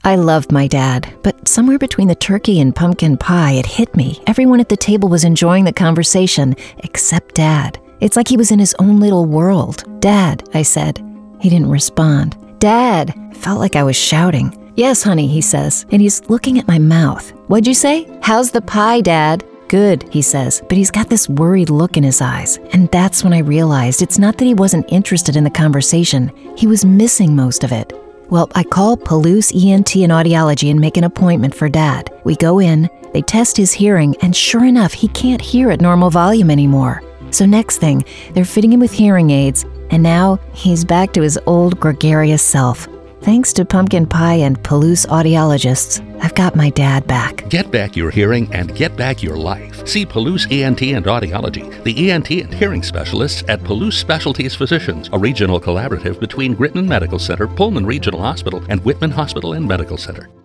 I loved my dad, but somewhere between the turkey and pumpkin pie, it hit me. Everyone at the table was enjoying the conversation, except Dad. It's like he was in his own little world. "Dad," I said. He didn't respond. "Dad!" I felt like I was shouting. "Yes, honey," he says, and he's looking at my mouth. "What'd you say? How's the pie, Dad?" "Good," he says, but he's got this worried look in his eyes. And that's when I realized it's not that he wasn't interested in the conversation. He was missing most of it. Well, I call Palouse ENT and Audiology and make an appointment for Dad. We go in, they test his hearing, and sure enough, he can't hear at normal volume anymore. So next thing, they're fitting him with hearing aids, and now he's back to his old gregarious self. Thanks to pumpkin pie and Palouse audiologists, I've got my dad back. Get back your hearing and get back your life. See Palouse ENT and Audiology, the ENT and hearing specialists at Palouse Specialties Physicians, a regional collaborative between Gritman Medical Center, Pullman Regional Hospital, and Whitman Hospital and Medical Center.